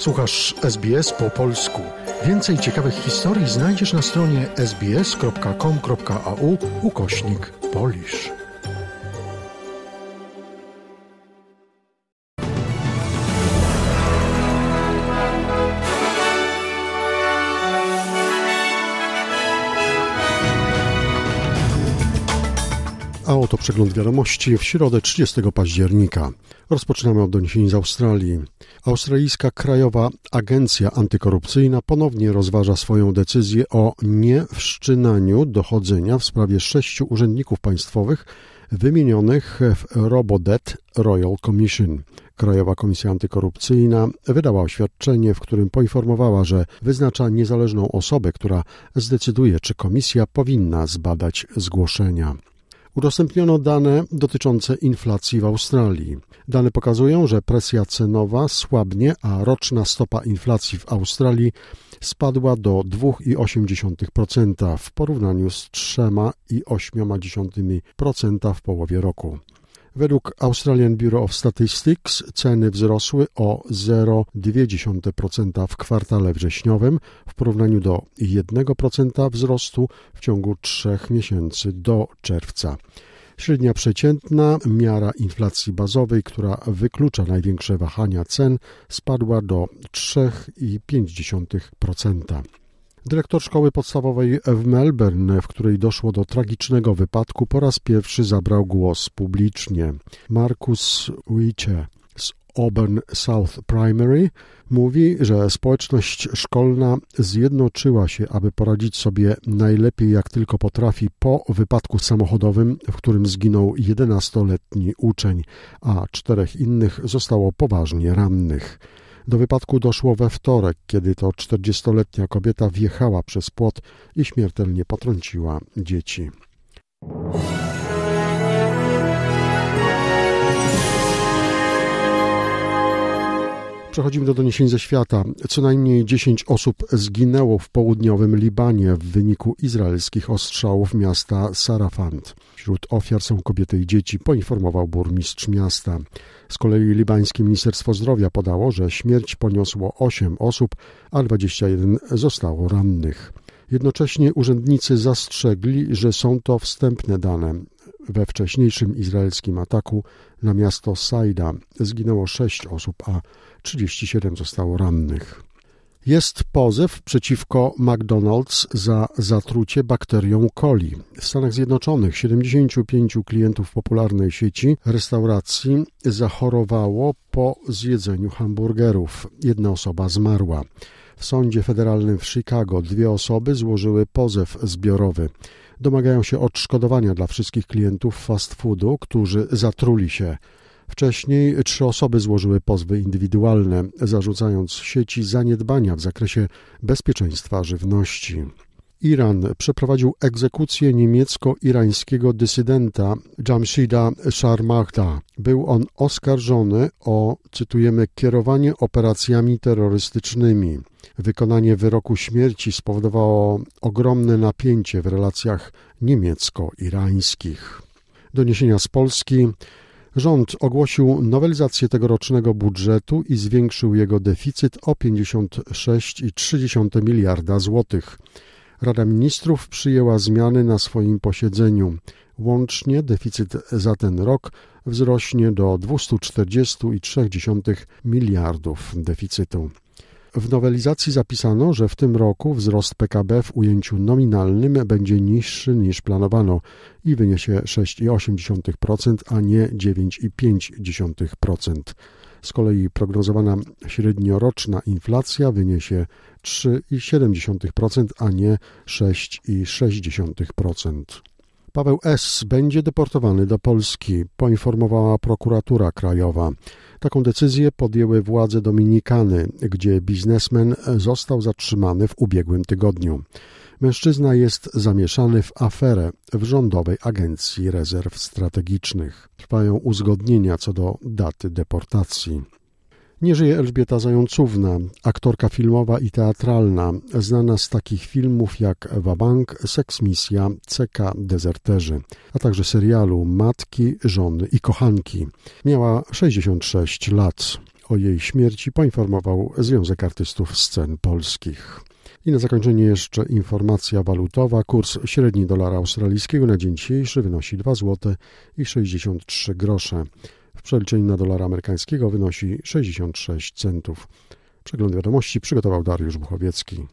Słuchasz SBS po polsku. Więcej ciekawych historii znajdziesz na stronie sbs.com.au/Polish. A oto przegląd wiadomości w środę 30 października. Rozpoczynamy od doniesień z Australii. Australijska Krajowa Agencja Antykorupcyjna ponownie rozważa swoją decyzję o niewszczynaniu dochodzenia w sprawie 6 urzędników państwowych wymienionych w Robodebt Royal Commission. Krajowa Komisja Antykorupcyjna wydała oświadczenie, w którym poinformowała, że wyznacza niezależną osobę, która zdecyduje, czy komisja powinna zbadać zgłoszenia. Udostępniono dane dotyczące inflacji w Australii. Dane pokazują, że presja cenowa słabnie, a roczna stopa inflacji w Australii spadła do 2,8% w porównaniu z 3,8% w połowie roku. Według Australian Bureau of Statistics ceny wzrosły o 0,2% w kwartale wrześniowym w porównaniu do 1% wzrostu w ciągu 3 miesięcy do czerwca. Średnia przeciętna miara inflacji bazowej, która wyklucza największe wahania cen, spadła do 3,5%. Dyrektor szkoły podstawowej w Melbourne, w której doszło do tragicznego wypadku, po raz pierwszy zabrał głos publicznie. Marcus Wiche z Auburn South Primary mówi, że społeczność szkolna zjednoczyła się, aby poradzić sobie najlepiej jak tylko potrafi po wypadku samochodowym, w którym zginął 11-letni uczeń, a 4 innych zostało poważnie rannych. Do wypadku doszło we wtorek, kiedy to 40-letnia kobieta wjechała przez płot i śmiertelnie potrąciła dzieci. Przechodzimy do doniesień ze świata. Co najmniej 10 osób zginęło w południowym Libanie w wyniku izraelskich ostrzałów miasta Sarafand. Wśród ofiar są kobiety i dzieci, poinformował burmistrz miasta. Z kolei libańskie Ministerstwo Zdrowia podało, że śmierć poniosło 8 osób, a 21 zostało rannych. Jednocześnie urzędnicy zastrzegli, że są to wstępne dane. We wcześniejszym izraelskim ataku na miasto Saida zginęło 6 osób, a 37 zostało rannych. Jest pozew przeciwko McDonald's za zatrucie bakterią coli. W Stanach Zjednoczonych 75 klientów popularnej sieci restauracji zachorowało po zjedzeniu hamburgerów. 1 osoba zmarła. W sądzie federalnym w Chicago 2 osoby złożyły pozew zbiorowy. Domagają się odszkodowania dla wszystkich klientów fast foodu, którzy zatruli się. Wcześniej 3 osoby złożyły pozwy indywidualne, zarzucając sieci zaniedbania w zakresie bezpieczeństwa żywności. Iran przeprowadził egzekucję niemiecko-irańskiego dysydenta Jamshida Sharmahda. Był on oskarżony o, cytujemy, kierowanie operacjami terrorystycznymi. Wykonanie wyroku śmierci spowodowało ogromne napięcie w relacjach niemiecko-irańskich. Doniesienia z Polski. Rząd ogłosił nowelizację tegorocznego budżetu i zwiększył jego deficyt o 56,3 miliarda złotych. Rada Ministrów przyjęła zmiany na swoim posiedzeniu. Łącznie deficyt za ten rok wzrośnie do 240,3 miliardów deficytu. W nowelizacji zapisano, że w tym roku wzrost PKB w ujęciu nominalnym będzie niższy niż planowano i wyniesie 6,8%, a nie 9,5%. Z kolei prognozowana średnioroczna inflacja wyniesie 3,7%, a nie 6,6%. Paweł S. będzie deportowany do Polski, poinformowała prokuratura krajowa. Taką decyzję podjęły władze Dominikany, gdzie biznesmen został zatrzymany w ubiegłym tygodniu. Mężczyzna jest zamieszany w aferę w Rządowej Agencji Rezerw Strategicznych. Trwają uzgodnienia co do daty deportacji. Nie żyje Elżbieta Zającówna, aktorka filmowa i teatralna, znana z takich filmów jak Wabank, Seksmisja, CK, Dezerterzy, a także serialu Matki, Żony i Kochanki. Miała 66 lat. O jej śmierci poinformował Związek Artystów Scen Polskich. I na zakończenie jeszcze informacja walutowa. Kurs średni dolara australijskiego na dzień dzisiejszy wynosi 2 zł i 63 grosze. W przeliczeniu na dolara amerykańskiego wynosi 66 centów. Przegląd wiadomości przygotował Dariusz Buchowiecki.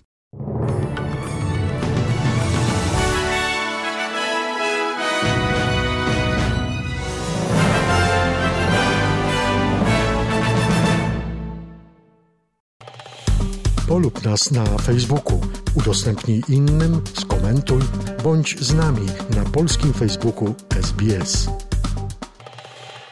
Polub nas na Facebooku, udostępnij innym, skomentuj, bądź z nami na polskim Facebooku SBS.